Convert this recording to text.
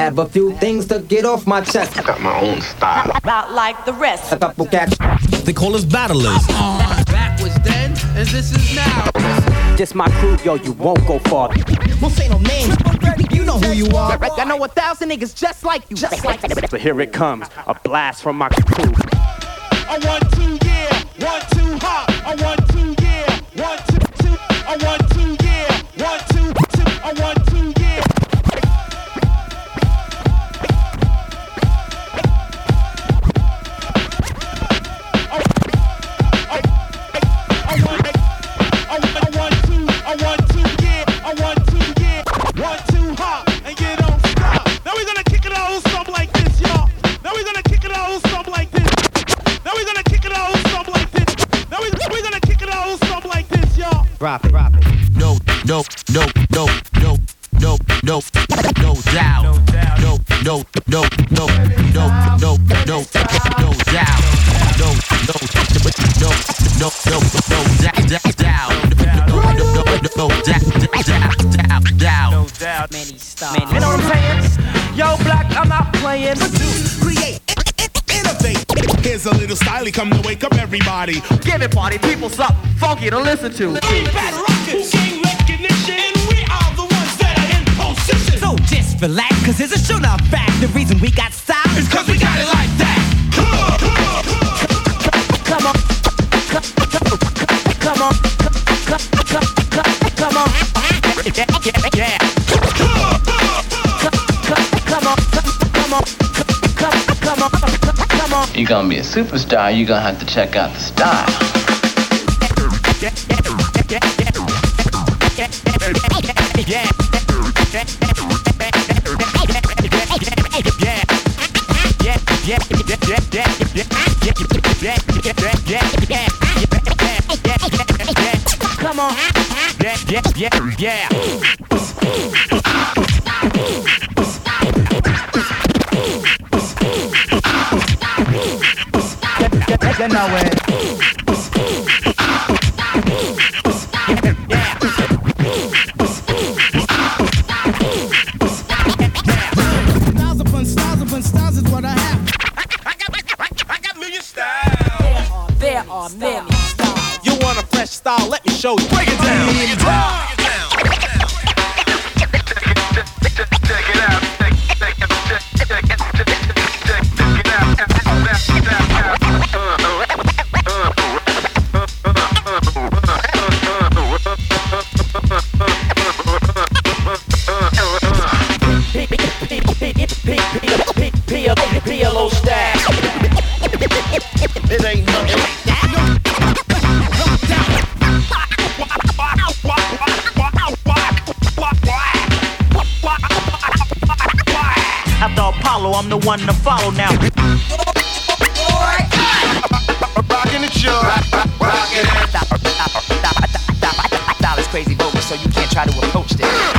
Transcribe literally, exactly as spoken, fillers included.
have a few things to get off my chest. I got my own style. Not like the rest. A couple cats. They call us battlers. Uh, back was then, and this is now. This my crew, yo, you won't go far. We'll say no names, you know who you are. I know a thousand niggas just like you. Just like but here it comes, a blast from my crew. I want two, yeah, one, two, hot. I want two, yeah, one, two, two. I want two, yeah, one, two, two. I want two, yeah. I want, I want two, I want two, yeah, I want two, yeah, one, two, hot, and you don't stop. Now we're gonna kick it out something like this, y'all. Now we're gonna kick it out something like this. Now we're gonna kick it out something like this. Now we, we're gonna kick it out something like this, y'all. Drop it, drop it. No, no, no, no, no, no, no, no doubt. No, no, no, no, no, no, no, no, no doubt. No, no, no, no, no, no, down, down, no, no, no, no, down, down, down. No doubt, many stars. You know what I'm saying? Yo, Black, I'm not playing. Produce, create, innovate. Here's a little style, come to wake up everybody. Give it, party people, something funky to listen to. We battle rockers, gain recognition, and we are the ones that are in position. So just relax, cause it's a shootout fact. The reason we got style It's cause we got it like that. Come on, come on, come on, yeah, yeah. Come on, come on, come on, come on. You're gonna be a superstar, you're gonna have to check out the style. Come on. Yeah, yeah, yeah, yeah. You know it. styles upon styles upon styles is what I have. I got, I got million styles. There are many styles. You want a fresh style? Let me show you. Break it down. Break it down. Check it out. P L O style. It ain't nothing. After Apollo, I'm the one to follow now. Rockin' it, sure. Rockin' it. Style is crazy vocal, so you can't try to approach this.